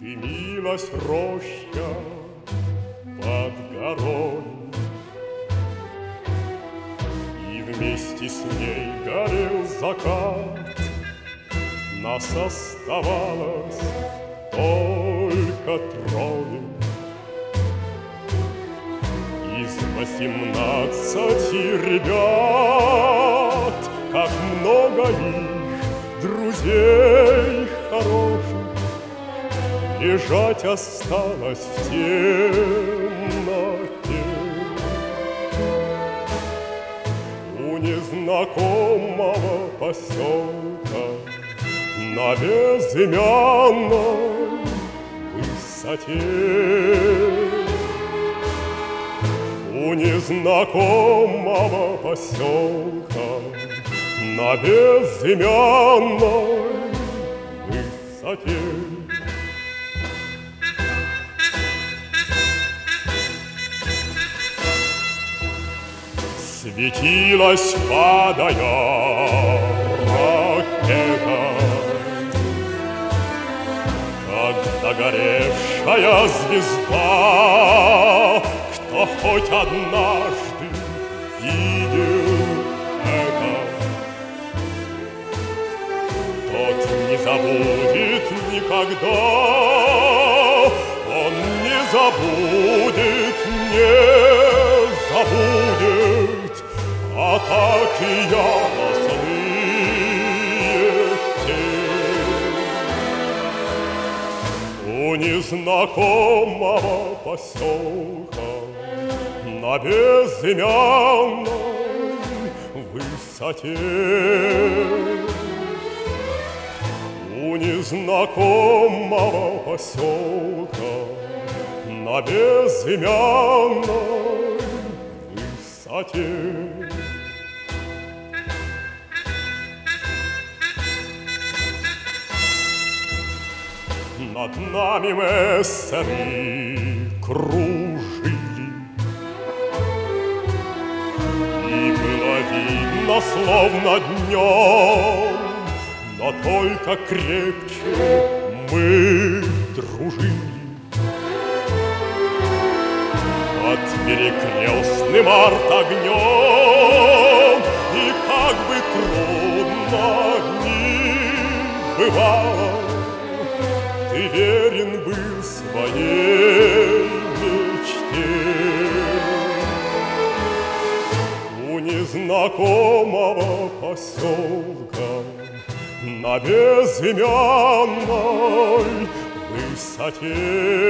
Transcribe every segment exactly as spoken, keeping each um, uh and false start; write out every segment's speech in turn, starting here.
Дымилась роща под горой, и вместе с ней горел закат. Нас оставалось только трое из восемнадцати ребят. Как много их, друзей хороших, лежать осталось в темноте. У незнакомого поселка на безымянной высоте. У незнакомого поселка на безымянной высоте. Светилась, падая, ракета, как догоревшая звезда. Кто хоть однажды видел это, тот не забудет никогда. Он не забудет, не забудет атаки яростные те. У незнакомого поселка на безымянной высоте. У незнакомого поселка на безымянной высоте. Над нами мессеры кружили, и было видно, словно днем, но только крепче мы дружили. Под перекрестным артогнем, и как бы трудно ни бывало, ты верен был своей мечте. У незнакомого поселка на безымянной высоте.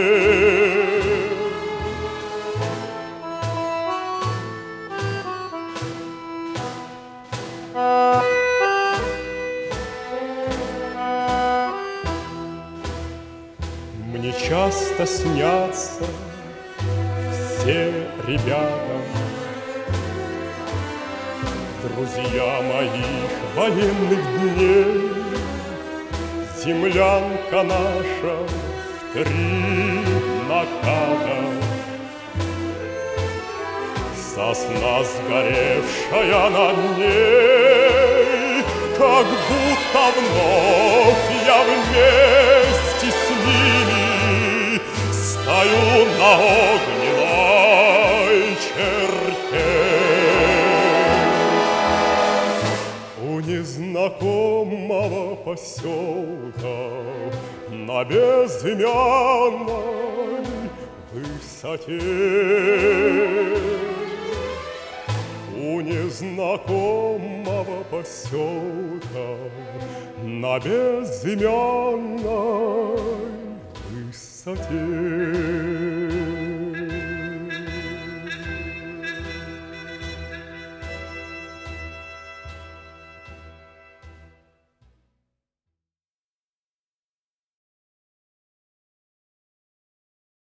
Мне часто снятся все ребята, друзья моих военных дней. Землянка наша в три наката, сосна сгоревшая над ней. Как будто вновь я вместе с ними стою на огненной черте. У незнакомого поселка на безымянной высоте. У незнакомого поселка на безымянной высоте.